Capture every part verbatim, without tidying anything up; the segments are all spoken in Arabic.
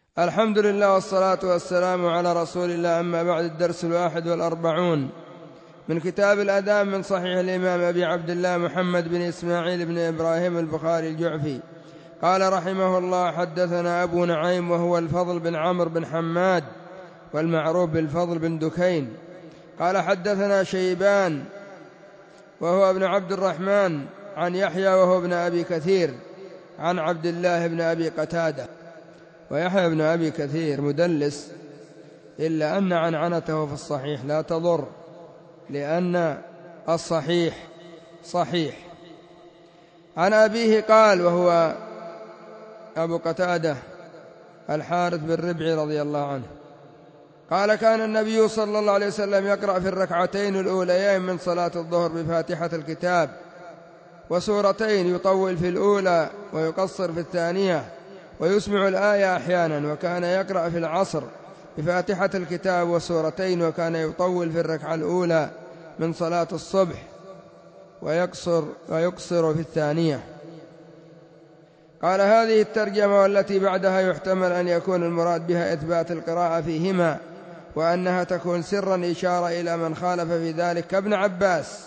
الحمد لله والصلاة والسلام على رسول الله. أما بعد، الدرس الواحد والأربعون من كتاب الأذان من صحيح الإمام أبي عبد الله محمد بن إسماعيل بن إبراهيم البخاري الجعفي قال رحمه الله: حدثنا أبو نعيم وهو الفضل بن عمرو بن حماد والمعروف بالفضل بن دكين قال حدثنا شيبان وهو ابن عبد الرحمن عن يحيى وهو ابن أبي كثير عن عبد الله بن أبي قتادة. ويحيى بن أبي كثير مدلس، إلا أن عنعنته في الصحيح لا تضر، لأن الصحيح صحيح. عن أبيه قال، وهو أبو قتادة الحارث بن ربعي رضي الله عنه قال: كان النبي صلى الله عليه وسلم يقرأ في الركعتين الأوليين من صلاة الظهر بفاتحة الكتاب وسورتين، يطول في الأولى ويقصر في الثانية ويسمع الآية أحيانا. وكان يقرأ في العصر بفاتحة الكتاب وسورتين، وكان يطول في الركعة الأولى من صلاة الصبح ويقصر, ويقصر في الثانية. قال: هذه الترجمة والتي بعدها يحتمل أن يكون المراد بها إثبات القراءة فيهما، وأنها تكون سرا إشارة إلى من خالف في ذلك كابن عباس.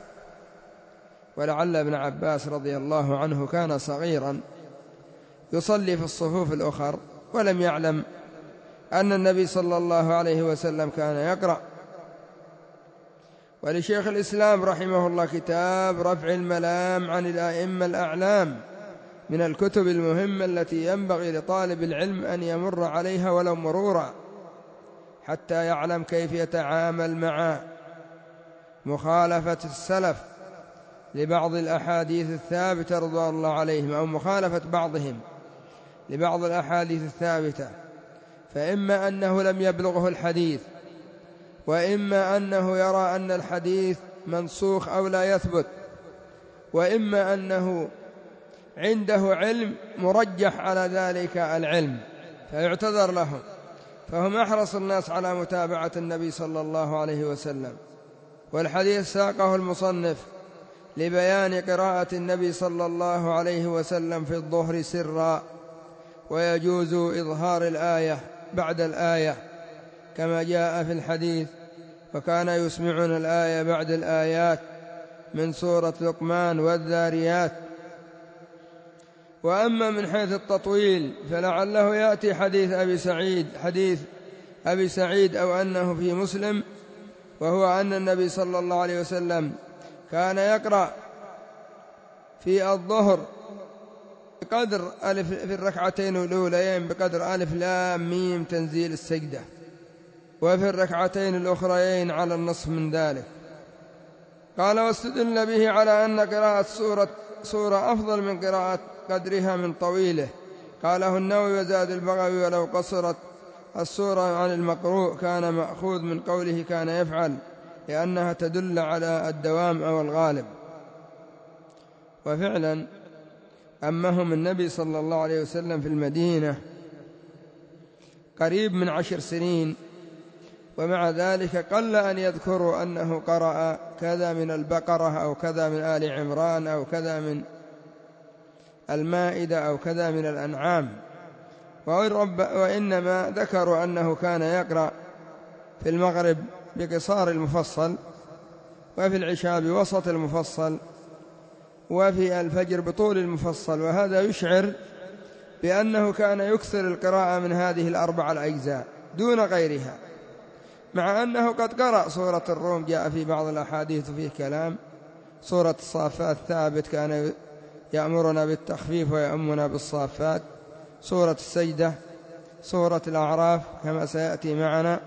ولعل ابن عباس رضي الله عنه كان صغيرا يصلي في الصفوف الأخر ولم يعلم أن النبي صلى الله عليه وسلم كان يقرأ. ولشيخ الإسلام رحمه الله كتاب رفع الملام عن الأئمة الأعلام، من الكتب المهمة التي ينبغي لطالب العلم أن يمر عليها ولو مرورا، حتى يعلم كيف يتعامل مع مخالفة السلف لبعض الأحاديث الثابتة رضوان الله عليهم، أو مخالفة بعضهم لبعض الأحاديث الثابتة، فإما أنه لم يبلغه الحديث، وإما أنه يرى أن الحديث منسوخ أو لا يثبت، وإما أنه عنده علم مرجح على ذلك العلم فيعتذر لهم. فهم أحرص الناس على متابعة النبي صلى الله عليه وسلم. والحديث ساقه المصنف لبيان قراءة النبي صلى الله عليه وسلم في الظهر سرا، ويجوز إظهار الآية بعد الآية كما جاء في الحديث: وكان يسمعون الآية بعد الآيات من سورة لقمان والذاريات. وأما من حيث التطويل فلعله يأتي حديث أبي سعيد حديث أبي سعيد أو أنه في مسلم، وهو أن النبي صلى الله عليه وسلم كان يقرأ في الظهر بقدر ألف في الركعتين الأوليين بقدر ألف لام ميم تنزيل السجدة، وفي الركعتين الأخريين على النصف من ذلك. قال: واستدل به على أن قراءة سورة, سورة أفضل من قراءة قدرها من طويله. قاله النووي وزاد البغوي: ولو قصرت السورة عن المقروء كان مأخوذ من قوله كان يفعل، لأنها تدل على الدوام أو الغالب. وفعلا أمهم النبي صلى الله عليه وسلم في المدينة قريب من عشر سنين، ومع ذلك قل أن يذكروا أنه قرأ كذا من البقرة أو كذا من آل عمران أو كذا من المائدة أو كذا من الأنعام، وإنما ذكروا أنه كان يقرأ في المغرب بقصار المفصل، وفي العشاء بوسط المفصل، وفي الفجر بطول المفصل. وهذا يشعر بأنه كان يكثر القراءة من هذه الأربع الأجزاء دون غيرها، مع أنه قد قرأ سورة الروم، جاء في بعض الأحاديث فيه كلام. سورة الصافات ثابت كان يأمرنا بالتخفيف ويأمنا بالصافات. سورة السجدة، سورة الأعراف كما سيأتي معنا،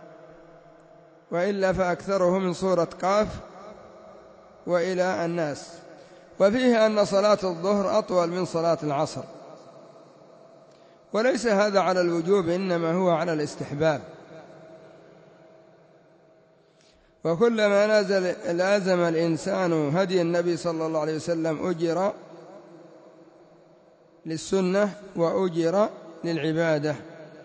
وإلا فأكثره من سورة قاف وإلى الناس. وفيه أن صلاة الظهر أطول من صلاة العصر، وليس هذا على الوجوب، إنما هو على الاستحباب. وكلما نازل لازم الإنسان هدي النبي صلى الله عليه وسلم أجر للسنة وأجر للعبادة.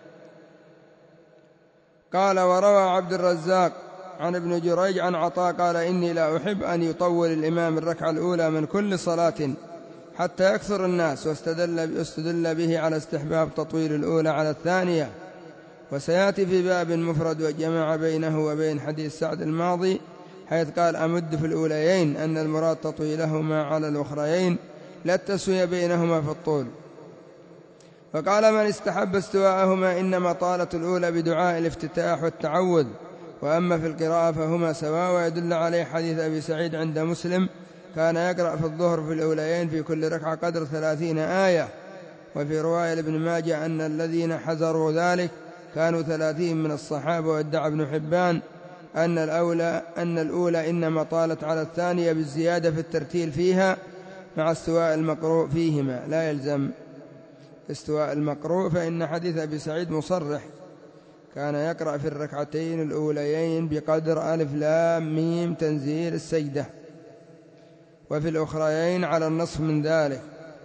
قال: وروى عبد الرزاق عن ابن جريج عن عطاء قال: إني لا أحب أن يطول الإمام الركعة الأولى من كل صلاة حتى يكثر الناس، واستدل, واستدل به على استحباب تطويل الأولى على الثانية. وسيأتي في باب مفرد وجمع بينه وبين حديث سعد الماضي حيث قال أمد في الأوليين أن المراد تطويلهما على الأخريين لا التسوية بينهما في الطول. فقال من استحب استواءهما إنما طالت الأولى بدعاء الافتتاح والتعوذ، وأما في القراءة فهما سواء. ويدل عليه حديث أبي سعيد عند مسلم كان يقرأ في الظهر في الأوليين في كل ركعة قدر ثلاثين آية. وفي رواية لابن ماجه أن الذين حذروا ذلك كانوا ثلاثين من الصحابة. وادعى ابن حبان أن الأولى أن الأولى إنما طالت على الثانية بالزيادة في الترتيل فيها مع استواء المقروء فيهما، لا يلزم استواء المقروء، فإن حديث أبي سعيد مصرح كان يقرأ في الركعتين الأوليين بقدر ألف لام ميم تنزيل السجدة، وفي الأخريين على النصف من ذلك.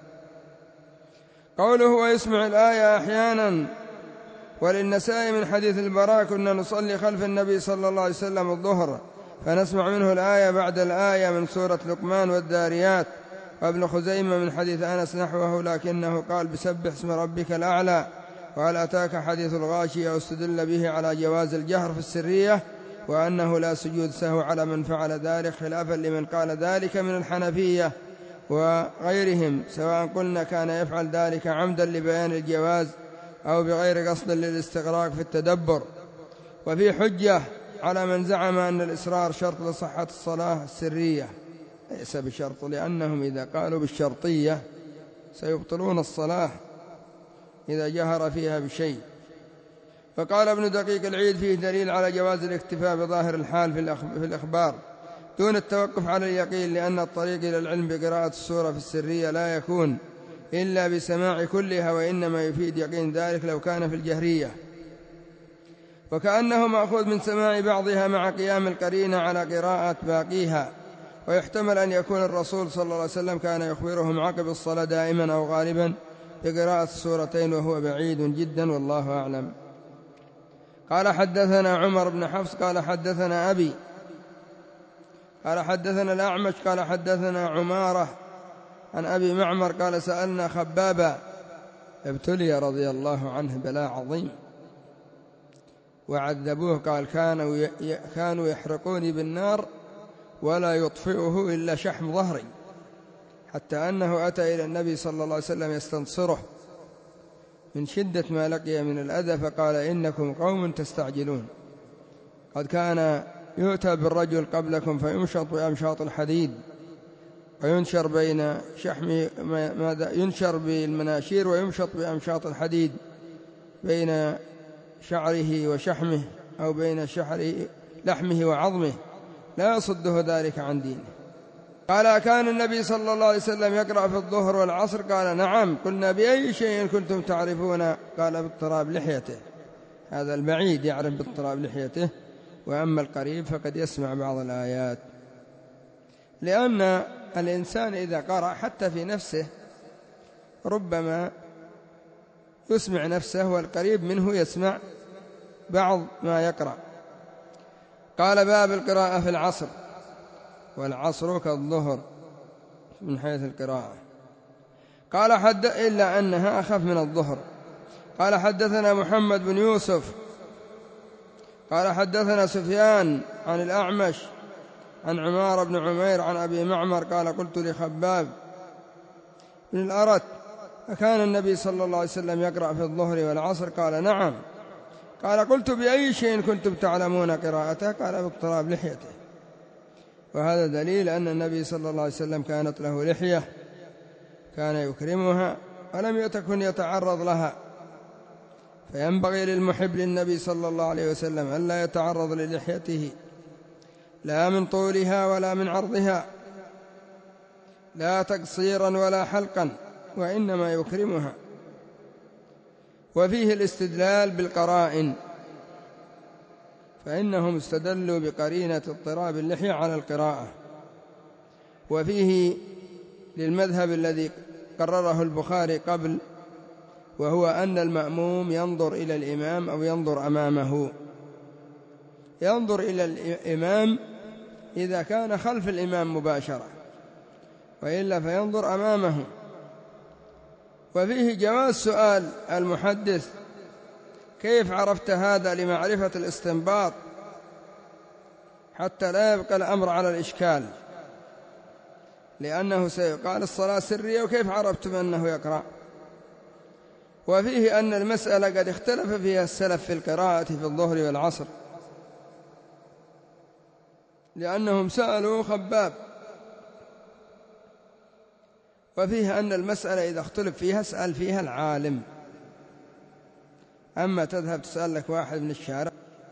قوله ويسمع الآية أحيانا. وللنسائي من حديث البراء كنا نصلي خلف النبي صلى الله عليه وسلم الظهر فنسمع منه الآية بعد الآية من سورة لقمان والذاريات. وابن خزيمة من حديث أنس نحوه لكنه قال بسبح اسم ربك الأعلى. وهل أتاك حديث الغاشية واستدل به على جواز الجهر في السرية وأنه لا سجود سهو على من فعل ذلك، خلافا لمن قال ذلك من الحنفية وغيرهم، سواء قلنا كان يفعل ذلك عمدا لبيان الجواز أو بغير قصد للاستغراق في التدبر. وفي حجة على من زعم أن الإصرار شرط لصحة الصلاة السرية، ليس بشرط، لأنهم إذا قالوا بالشرطية سيبطلون الصلاة إذا جهر فيها بشيء. فقال ابن دقيق العيد فيه دليل على جواز الاكتفاء بظاهر الحال في الإخبار دون التوقف على اليقين، لأن الطريق إلى العلم بقراءة السورة في السرية لا يكون إلا بسماع كلها، وإنما يفيد يقين ذلك لو كان في الجهرية، وكأنه مأخوذ من سماع بعضها مع قيام القرينة على قراءة باقيها. ويحتمل أن يكون الرسول صلى الله عليه وسلم كان يخبرهم عقب الصلاة دائما أو غالبا بقراءة السورتين وهو بعيد جدا، والله أعلم. قال حدثنا عمر بن حفص قال حدثنا أبي قال حدثنا الأعمش قال حدثنا عمارة عن أبي معمر قال سألنا خبابا ابتلي رضي الله عنه بلاء عظيم وعذبوه، قال كانوا كانوا يحرقوني بالنار ولا يطفئه إلا شحم ظهري، حتى أنه أتى إلى النبي صلى الله عليه وسلم يستنصره من شدة ما لقي من الأذى، فقال إنكم قوم تستعجلون، قد كان يؤتى بالرجل قبلكم فيمشط بأمشاط الحديد وينشر بين شحمه ماذا ينشر بالمناشير ويمشط بأمشاط الحديد بين شعره وشحمه أو بين شعره لحمه وعظمه لا يصده ذلك عن دينه. قال كان النبي صلى الله عليه وسلم يقرأ في الظهر والعصر؟ قال نعم. قلنا بأي شيء كنتم تعرفون؟ قال باضطراب لحيته. هذا البعيد يعرف باضطراب لحيته، وأما القريب فقد يسمع بعض الآيات، لأن الإنسان إذا قرأ حتى في نفسه ربما يسمع نفسه، والقريب منه يسمع بعض ما يقرأ. قال باب القراءة في العصر، والعصر كالظهر من حيث القراءة. قال حد إلا أنها أخف من الظهر. قال حدثنا محمد بن يوسف قال حدثنا سفيان عن الأعمش عن عمار بن عمير عن أبي معمر قال قلت لخباب بن الأرت أكان النبي صلى الله عليه وسلم يقرأ في الظهر والعصر؟ قال نعم. قال قلت بأي شيء كنتم تعلمون قراءته؟ قال باضطراب لحيته. وهذا دليل أن النبي صلى الله عليه وسلم كانت له لحية كان يكرمها ولم يتكن يتعرض لها، فينبغي للمحب للنبي صلى الله عليه وسلم أن لا يتعرض للحيته لا من طولها ولا من عرضها، لا تقصيرا ولا حلقا، وإنما يكرمها. وفيه الاستدلال بالقرائن، فإنهم استدلوا بقرينة اضطراب اللحية على القراءة. وفيه للمذهب الذي قرره البخاري قبل، وهو أن المأموم ينظر إلى الإمام أو ينظر أمامه. ينظر إلى الإمام إذا كان خلف الإمام مباشرة، وإلا فينظر أمامه وفيه جواز سؤال المحدث: كيف عرفت هذا؟ لمعرفة الاستنباط حتى لا يبقى الأمر على الإشكال، لأنه سيقال الصلاة سرية وكيف عرفتم أنه يقرأ؟ وفيه أن المسألة قد اختلف فيها السلف في القراءة في الظهر والعصر، لأنهم سألوا خباب. وفيه أن المسألة إذا اختلف فيها اسأل فيها العالم، أما تذهب تسأل لك واحد من الشارع،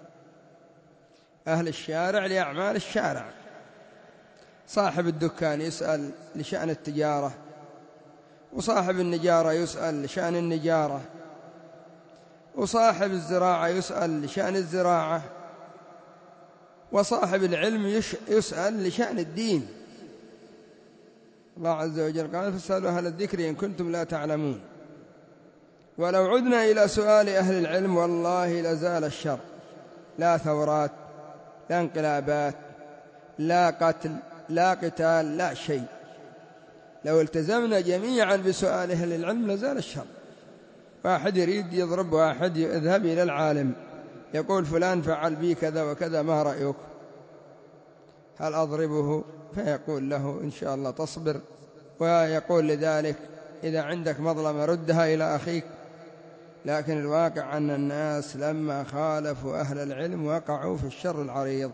أهل الشارع لأعمال الشارع، صاحب الدكان يسأل لشأن التجارة، وصاحب النجارة يسأل لشأن النجارة، وصاحب الزراعة يسأل لشأن الزراعة، وصاحب العلم يسأل لشأن الدين. الله عز وجل قال: فاسألوا أهل الذكر إن كنتم لا تعلمون. ولو عدنا إلى سؤال أهل العلم والله لزال الشر، لا ثورات، لا انقلابات، لا قتل، لا قتال، لا شيء. لو التزمنا جميعا بسؤال أهل العلم لزال الشر. واحد يريد يضرب واحد، يذهب إلى العالم يقول: فلان فعل بي كذا وكذا، ما رأيك؟ هل أضربه؟ فيقول له: إن شاء الله تصبر. ويقول لذلك: إذا عندك مظلمة ردها إلى أخيك. لكن الواقع أن الناس لما خالفوا أهل العلم وقعوا في الشر العريض.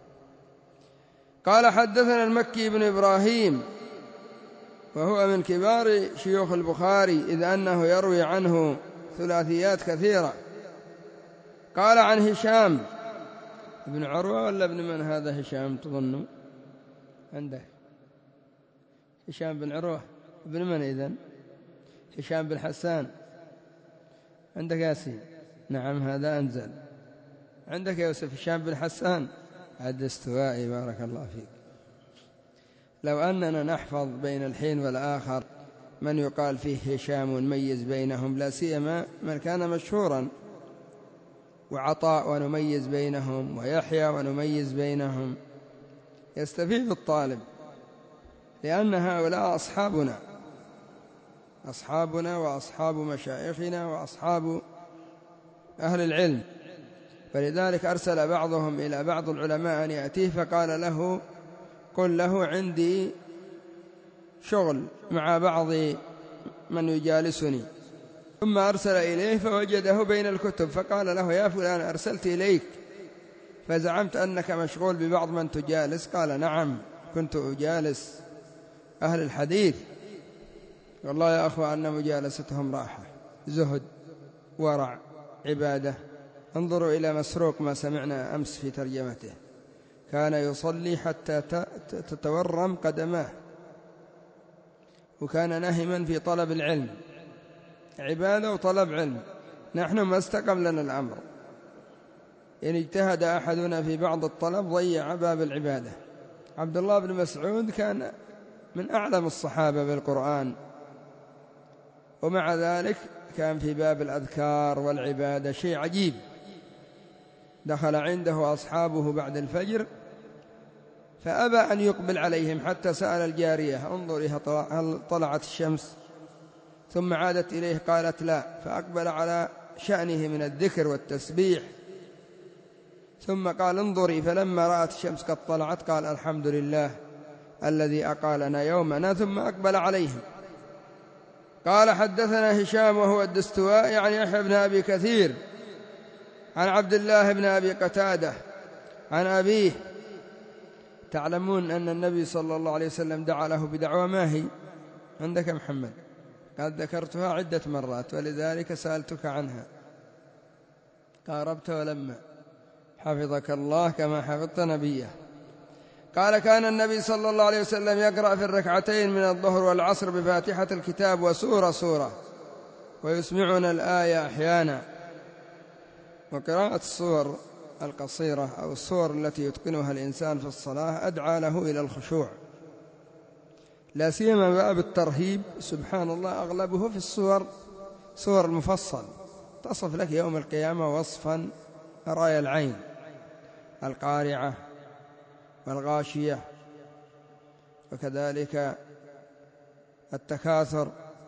قال: حدثنا المكي بن إبراهيم، وهو من كبار شيوخ البخاري، إذ أنه يروي عنه ثلاثيات كثيرة. قال: عن هشام بن عروة، ولا ابن من هذا هشام تظنوا عندك؟ هشام بن عروة ابن من إذن؟ هشام بن حسان عندك ياسين؟ نعم هذا أنزل. عندك يوسف هشام بن حسان الدستوائي، بارك الله فيك. لو أننا نحفظ بين الحين والآخر من يقال فيه هشام ونميز بينهم، لا سيما من كان مشهورا، وعطاء ونميز بينهم، ويحيى ونميز بينهم، يستفيد الطالب، لأن هؤلاء أصحابنا أصحابنا وأصحاب مشايخنا وأصحاب أهل العلم. فلذلك أرسل بعضهم إلى بعض العلماء أن يأتيه، فقال له: قل له عندي شغل مع بعض من يجالسني. ثم أرسل إليه فوجده بين الكتب، فقال له: يا فلان، أرسلت إليك فزعمت أنك مشغول ببعض من تجالس. قال: نعم، كنت أجالس أهل الحديث، والله يا أخوة أن مجالستهم راحة، زهد، ورع، عبادة. انظروا إلى مسروق ما سمعنا أمس في ترجمته، كان يصلي حتى تتورم قدماه، وكان نهما في طلب العلم، عبادة وطلب علم. نحن ما استقم لنا الأمر، إن اجتهد أحدنا في بعض الطلب ضيع باب العبادة. عبد الله بن مسعود كان من أعلم الصحابة بالقرآن، ومع ذلك كان في باب الأذكار والعبادة شيء عجيب. دخل عنده أصحابه بعد الفجر فأبى أن يقبل عليهم، حتى سأل الجارية: انظري هل طلعت الشمس؟ ثم عادت إليه قالت: لا. فأقبل على شأنه من الذكر والتسبيح، ثم قال: انظري. فلما رأت الشمس قد طلعت قال: الحمد لله الذي أقالنا يومنا. ثم أقبل عليهم. قال: حدثنا هشام وهو الدستوائي عن يحيى بن أبي كثير عن عبد الله بن أبي قتادة عن أبيه. تعلمون أن النبي صلى الله عليه وسلم دعا له بدعوة، ما هي عندك محمد؟ قد ذكرتها عدة مرات، ولذلك سألتك عنها. قاربت ولما حفظك الله كما حفظت نبيه. قال: كان النبي صلى الله عليه وسلم يقرأ في الركعتين من الظهر والعصر بفاتحة الكتاب وسورة سورة، ويسمعنا الآية أحيانا. وقراءة السور القصيرة أو السور التي يتقنها الإنسان في الصلاة أدعى له إلى الخشوع، لا سيما باب الترهيب. سبحان الله، أغلبه في السور سور المفصل تصف لك يوم القيامة وصفا رأي العين: القارعة والغاشية، وكذلك التكاثر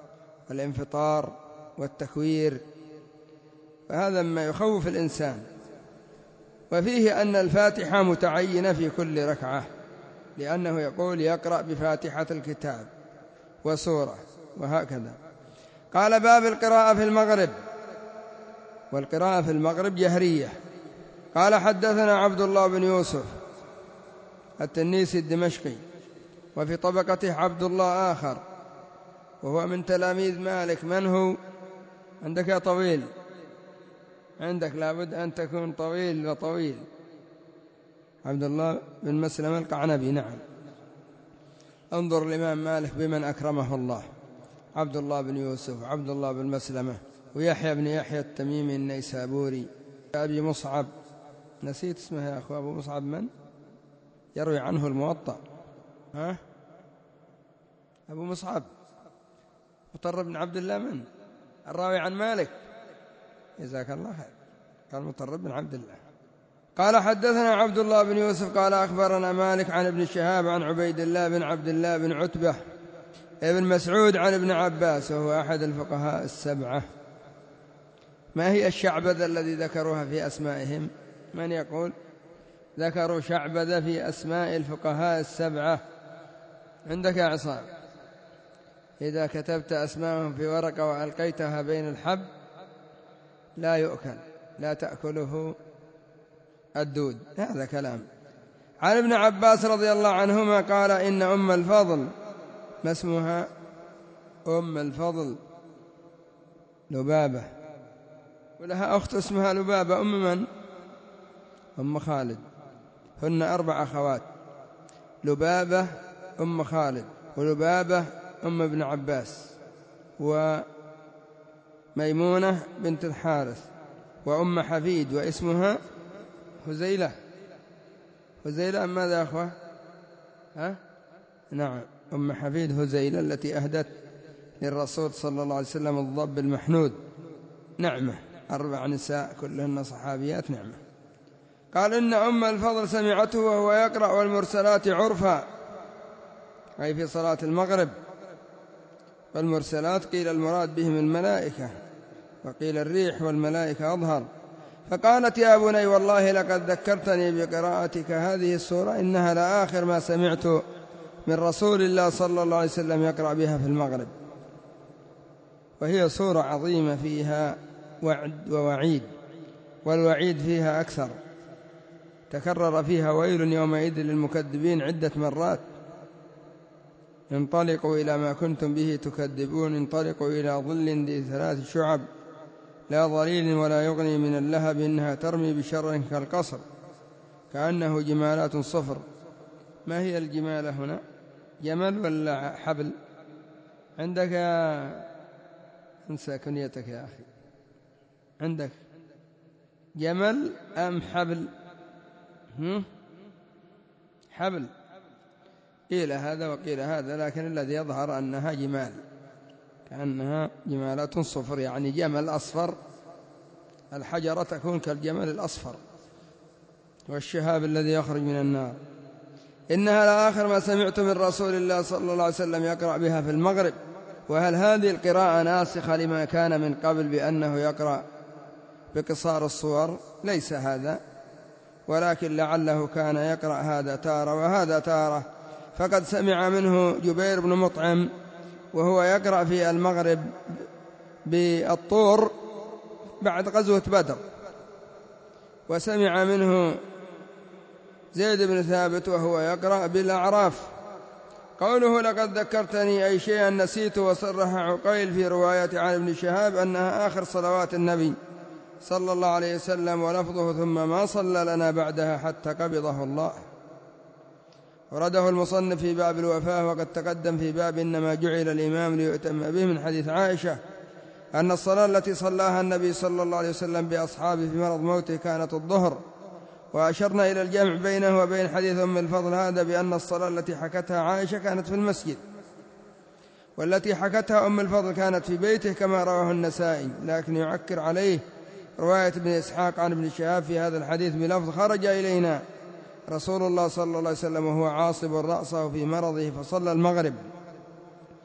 والانفطار والتكوير، فهذا مما يخوف الإنسان. وفيه أن الفاتحة متعينة في كل ركعة، لأنه يقول يقرأ بفاتحة الكتاب وسورة وهكذا. قال: باب القراءة في المغرب. والقراءة في المغرب جهرية. قال: حدثنا عبد الله بن يوسف التنيسي الدمشقي، وفي طبقته عبد الله آخر وهو من تلاميذ مالك. من هو؟ عندك يا طويل، عندك لابد أن تكون طويل وطويل. عبد الله بن مسلم القعنبي. نعم، انظر الإمام مالك بمن أكرمه الله: عبد الله بن يوسف، عبد الله بن مسلمة، ويحيى بن يحيى التميمي النيسابوري. أبي مصعب، نسيت اسمه يا أخوة. أبو مصعب من يروي عنه الموطأ؟ ها؟ أبو مصعب مطر بن عبد الله من الراوي عن مالك. جزاك الله خير. قال مطر بن عبد الله. قال: حدثنا عبد الله بن يوسف قال: أخبرنا مالك عن ابن شهاب عن عبيد الله بن عبد الله بن عتبة ابن مسعود عن ابن عباس، وهو أحد الفقهاء السبعة. ما هي الشعبذة الذي ذكروها في أسمائهم؟ من يقول؟ ذكروا شعبذة في أسماء الفقهاء السبعة. عندك يا عصام؟ إذا كتبت أسماءهم في ورقة وألقيتها بين الحب لا يؤكل، لا تأكله الدود. هذا كلام. عن ابن عباس رضي الله عنهما قال: إن أم الفضل، ما اسمها؟ أم الفضل لبابة، ولها أخت اسمها لبابة. أم من؟ أم خالد. هن أربع أخوات: لبابة أم خالد، ولبابة أم ابن عباس، وميمونة بنت الحارث، وأم حفيد واسمها هزيلة. هزيلة أم ماذا يا أخوة؟ ها؟ نعم، أم حفيد هزيلة التي أهدت للرسول صلى الله عليه وسلم الضب المحنود. نعمة. أربع نساء كلهن صحابيات. نعمة. قال: إن أم الفضل سمعته وهو يقرأ والمرسلات عرفا، أي في صلاة المغرب. والمرسلات قيل المراد بهم الملائكة، وقيل الريح، والملائكة أظهر. فقالت: يا بني والله لقد ذكرتني بقراءتك هذه السورة، إنها لآخر ما سمعت من رسول الله صلى الله عليه وسلم يقرأ بها في المغرب. وهي سورة عظيمة فيها وعد ووعيد، والوعيد فيها أكثر. تكرر فيها: ويل يومئذ للمكذبين عدة مرات. انطلقوا إلى ما كنتم به تكذبون، انطلقوا إلى ظل ذي ثلاث شعب لا ظليل ولا يغني من اللهب، إنها ترمي بشر كالقصر كأنه جمالات صفر. ما هي الجمالة هنا؟ جمل ولا حبل؟ عندك يا انسى كنيتك يا أخي. عندك جمل أم حبل؟ هم؟ حبل. قيل هذا وقيل هذا، لكن الذي يظهر أنها جمال، كأنها جمالات صفر، يعني جمل أصفر. الحجرة تكون كالجمل الأصفر، والشهاب الذي يخرج من النار. إنها لآخر ما سمعت من رسول الله صلى الله عليه وسلم يقرأ بها في المغرب. وهل هذه القراءة ناسخة لما كان من قبل بأنه يقرأ بقصار الصور؟ ليس هذا، ولكن لعله كان يقرأ هذا تارة وهذا تارة. فقد سمع منه جبير بن مطعم وهو يقرأ في المغرب بالطور بعد غزوة بدر، وسمع منه زيد بن ثابت وهو يقرأ بالأعراف. قوله لقد ذكرتني أي شيئا نسيت، وصرح عقيل في رواية عن ابن شهاب أنها آخر صلوات النبي صلى الله عليه وسلم، ولفظه ثم ما صلى لنا بعدها حتى قبضه الله. ورده المصنف في باب الوفاة، وقد تقدم في باب إنما جعل الإمام ليؤتم به من حديث عائشة أن الصلاة التي صلاها النبي صلى الله عليه وسلم بأصحابه في مرض موته كانت الظهر. وأشرنا إلى الجمع بينه وبين حديث أم الفضل هذا بأن الصلاة التي حكتها عائشة كانت في المسجد، والتي حكتها أم الفضل كانت في بيته كما رواه النسائي، لكن يعكر عليه رواية ابن إسحاق عن ابن شهاب في هذا الحديث بلفظ خرج إلينا رسول الله صلى الله عليه وسلم وهو عاصب رأسه في مرضه فصلى المغرب.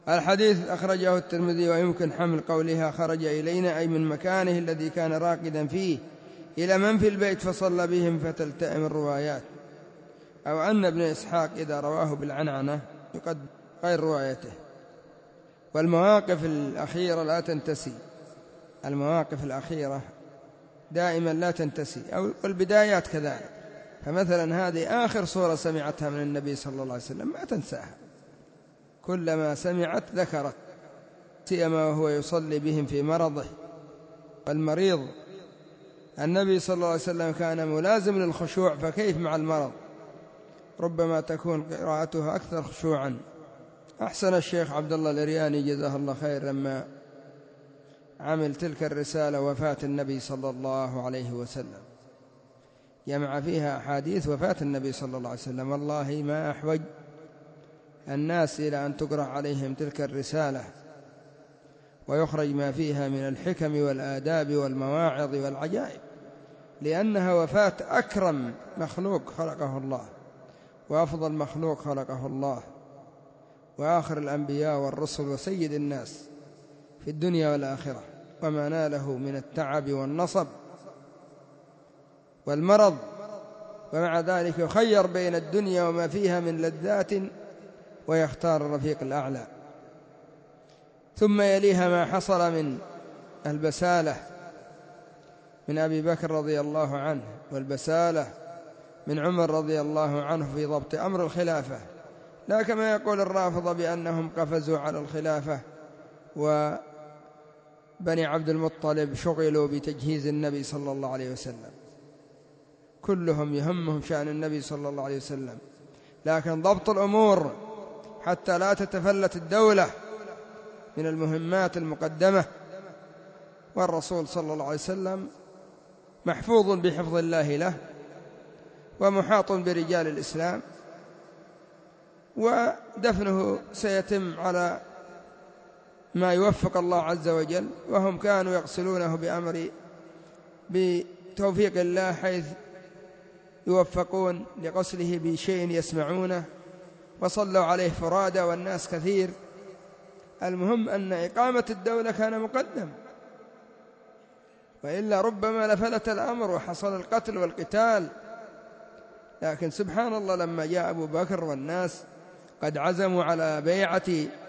الحديث أخرجه الترمذي، ويمكن حمل قولها خرج إلينا أي من مكانه الذي كان راقدا فيه إلى من في البيت فصلى بهم فتلتئم الروايات، أو أن ابن إسحاق إذا رواه بالعنعنة يقدم غير روايته. والمواقف الأخيرة لا تنتسي، المواقف الأخيرة دائما لا تنتسي، أو البدايات كذلك. فمثلا هذه آخر صورة سمعتها من النبي صلى الله عليه وسلم ما تنساها، كلما سمعت ذكرت، سيما وهو يصلي بهم في مرضه. والمريض النبي صلى الله عليه وسلم كان ملازم للخشوع، فكيف مع المرض؟ ربما تكون قراءته أكثر خشوعا. أحسن الشيخ عبد الله الإرياني جزاه الله خير لما عمل تلك الرسالة وفاة النبي صلى الله عليه وسلم، جمع فيها أحاديث وفاة النبي صلى الله عليه وسلم. والله ما أحوج الناس إلى أن تقرأ عليهم تلك الرسالة ويخرج ما فيها من الحكم والآداب والمواعظ والعجائب، لأنها وفاة أكرم مخلوق خلقه الله، وأفضل مخلوق خلقه الله، وآخر الأنبياء والرسل، وسيد الناس في الدنيا والآخرة، وما ناله من التعب والنصب والمرض، ومع ذلك يخير بين الدنيا وما فيها من لذات ويختار الرفيق الأعلى. ثم يليها ما حصل من البسالة من أبي بكر رضي الله عنه، والبسالة من عمر رضي الله عنه في ضبط أمر الخلافة، لا كما يقول الرافضة بأنهم قفزوا على الخلافة وبني عبد المطلب شغلوا بتجهيز النبي صلى الله عليه وسلم. كلهم يهمهم شأن النبي صلى الله عليه وسلم، لكن ضبط الأمور حتى لا تتفلت الدولة من المهمات المقدمة. والرسول صلى الله عليه وسلم محفوظ بحفظ الله له، ومحاط برجال الإسلام، ودفنه سيتم على ما يوفق الله عز وجل، وهم كانوا يغسلونه بأمر بتوفيق الله، حيث يوفقون لغسله بشيء يسمعونه، وصلوا عليه فرادى والناس كثير. المهم أن إقامة الدولة كان مقدم، وإلا ربما لفلت الأمر وحصل القتل والقتال. لكن سبحان الله لما جاء أبو بكر والناس قد عزموا على بيعة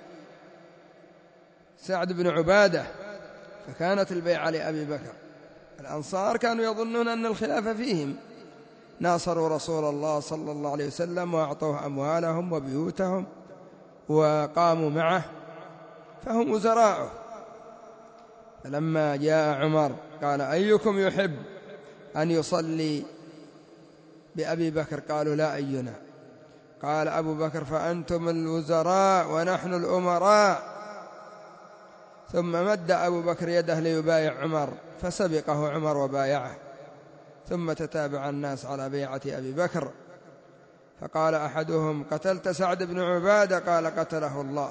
سعد بن عبادة، فكانت البيعة لأبي بكر. الأنصار كانوا يظنون أن الخلافة فيهم، ناصروا رسول الله صلى الله عليه وسلم وأعطوه أموالهم وبيوتهم وقاموا معه، فهم وزراءه. فلما جاء عمر قال أيكم يحب أن يصلي بأبي بكر؟ قالوا لا أينا. قال أبو بكر فأنتم الوزراء ونحن الأمراء. ثم مد أبو بكر يده ليبايع عمر، فسبقه عمر وبايعه، ثم تتابع الناس على بيعة أبي بكر. فقال أحدهم قتلت سعد بن عبادة؟ قال قتله الله.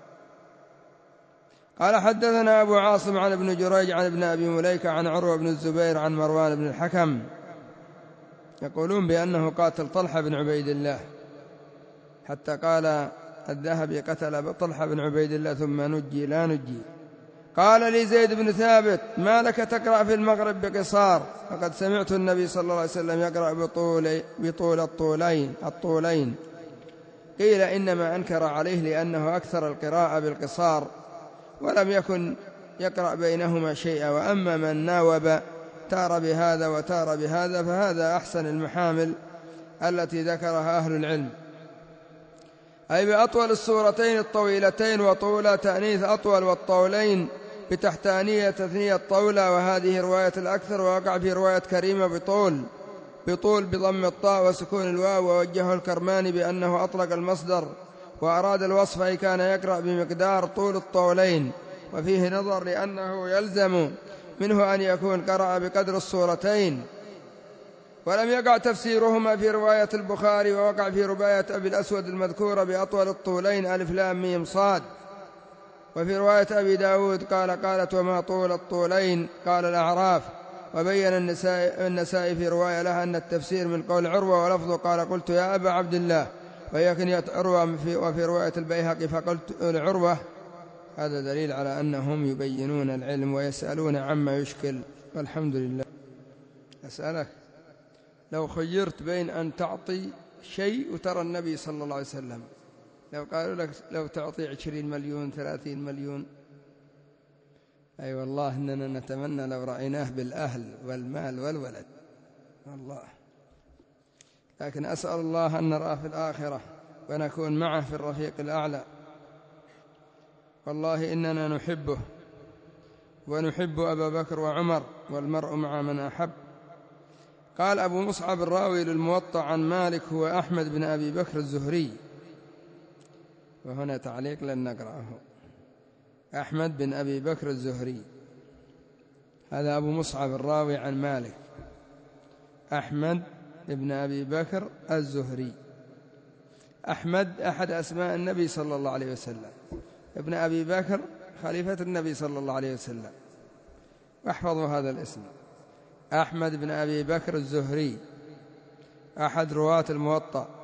قال حدثنا أبو عاصم عن ابن جريج عن ابن أبي مليكة عن عروة بن الزبير عن مروان بن الحكم يقولون بأنه قاتل طلحة بن عبيد الله، حتى قال الذهبي قتل طلحة بن عبيد الله ثم نجي لا نجي. قال لي زيد بن ثابت ما لك تقرأ في المغرب بقصار؟ فقد سمعت النبي صلى الله عليه وسلم يقرأ بطول, بطول الطولين, الطولين. قيل إنما أنكر عليه لأنه أكثر القراءة بالقصار ولم يكن يقرأ بينهما شيئا. وأما من ناوب تار بهذا وتار بهذا فهذا أحسن المحامل التي ذكرها أهل العلم، أي بأطول السورتين الطويلتين، وطول تأنيث أطول، والطولين بتحتانية تثنية طولة، وهذه رواية الأكثر، ووقع في رواية كريمة بطول بطول بضم الطاء وسكون الواو. ووجهه الكرماني بأنه أطلق المصدر وأراد الوصف، أي كان يقرأ بمقدار طول الطولين، وفيه نظر لأنه يلزم منه أن يكون قرأ بقدر السورتين. ولم يقع تفسيرهما في رواية البخاري، ووقع في رواية أبي الأسود المذكورة بأطول الطولين ألف لام ميم صاد. وفي رواية أبي داود قال قالت وما طول الطولين؟ قال الأعراف. وبين النسائي في رواية لها أن التفسير من قول عروة ولفظه قال قلت يا أبا عبد الله ويكن عروة في وفي رواية البيهقي فقلت لعروة. هذا دليل على أنهم يبينون العلم ويسألون عما يشكل. والحمد لله. أسألك، لو خيرت بين أن تعطي شيء وترى النبي صلى الله عليه وسلم، لو قالوا لك لو تعطي عشرين مليون ثلاثين مليون، أي أيوة والله إننا نتمنى لو رأيناه بالأهل والمال والولد والله. لكن أسأل الله أن نراه في الآخرة ونكون معه في الرفيق الأعلى. والله إننا نحبه ونحب أبا بكر وعمر، والمرء مع من أحب. قال أبو مصعب الراوي للموطأ عن مالك هو أحمد بن أبي بكر الزهري، وهنا تعليق لن نقرأه. أحمد بن أبي بكر الزهري، هذا أبو مصعب الراوي عن مالك، أحمد بن أبي بكر الزهري. أحمد أحد أسماء النبي صلى الله عليه وسلم، ابن أبي بكر خليفة النبي صلى الله عليه وسلم. واحفظوا هذا الاسم، أحمد بن أبي بكر الزهري، أحد رواة الموطأ،